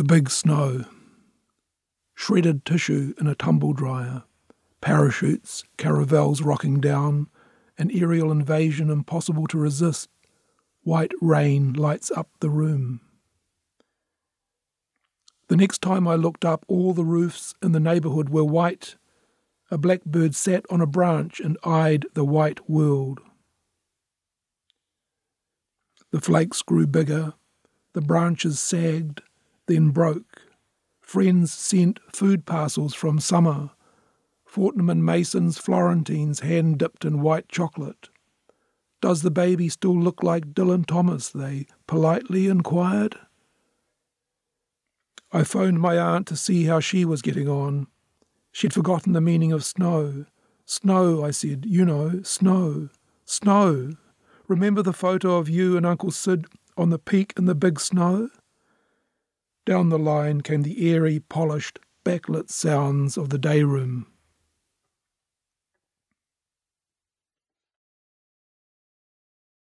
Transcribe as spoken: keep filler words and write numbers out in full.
The big snow. Shredded tissue in a tumble dryer. Parachutes, caravels rocking down. An aerial invasion impossible to resist. White rain lights up the room. The next time I looked up, all the roofs in the neighbourhood were white. A blackbird sat on a branch and eyed the white world. The flakes grew bigger. The branches sagged, then broke. Friends sent food parcels from summer. Fortnum and Mason's Florentines hand-dipped in white chocolate. "Does the baby still look like Dylan Thomas?" they politely inquired. I phoned my aunt to see how she was getting on. She'd forgotten the meaning of snow. "Snow," I said, "you know, snow. Snow. Remember the photo of you and Uncle Sid on the peak in the big snow?" Down the line came the airy, polished, backlit sounds of the day room.